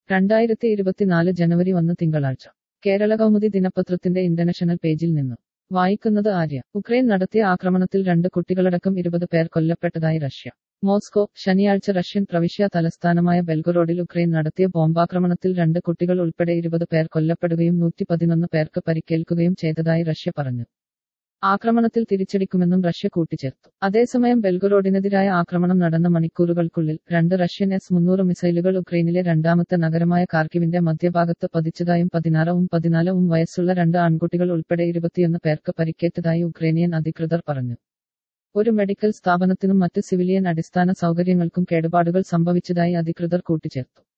2024 ജനുവരി 1 തിങ്കളാഴ്ച കേരള കൗമുദി ദിനപത്രത്തിന്റെ ഇന്റർനാഷണൽ പേജിൽ നിന്ന് വായിക്കുന്നത് ആര്യ. ഉക്രൈൻ നടത്തിയ ആക്രമണത്തിൽ 2 കുട്ടികളടക്കം 20 പേർ കൊല്ലപ്പെട്ടതായി റഷ്യ. മോസ്കോ. ശനിയാഴ്ച റഷ്യൻ പ്രവിശ്യ തലസ്ഥാനമായ ബെൽഗൊറോഡിൽ ഉക്രൈൻ നടത്തിയ ബോംബാക്രമണത്തിൽ 2 കുട്ടികൾ ഉൾപ്പെടെ 20 പേർ കൊല്ലപ്പെടുകയും 111 പേർക്ക് പരിക്കേൽക്കുകയും ചെയ്തതായി റഷ്യ പറഞ്ഞു. ആക്രമണത്തിൽ തിരിച്ചടിക്കുമെന്നും റഷ്യ കൂട്ടിച്ചേർത്തു. അതേസമയം ബെൽഗൊറോഡിനെതിരായ ആക്രമണം നടന്ന മണിക്കൂറുകൾക്കുള്ളിൽ 2 റഷ്യൻ S-300 മിസൈലുകൾ ഉക്രൈനിലെ രണ്ടാമത്തെ നഗരമായ കാർക്കിവിന്റെ മധ്യഭാഗത്ത് പതിച്ചതായും 16 വയസ്സുള്ള 2 ആൺകുട്ടികൾ ഉൾപ്പെടെ 21 പേർക്ക് പരിക്കേറ്റതായി ഉക്രൈനിയൻ അധികൃതർ പറഞ്ഞു. ഒരു മെഡിക്കൽ സ്ഥാപനത്തിനും മറ്റ് സിവിലിയൻ അടിസ്ഥാന സൗകര്യങ്ങൾക്കും കേടുപാടുകൾ സംഭവിച്ചതായി അധികൃതർ കൂട്ടിച്ചേർത്തു.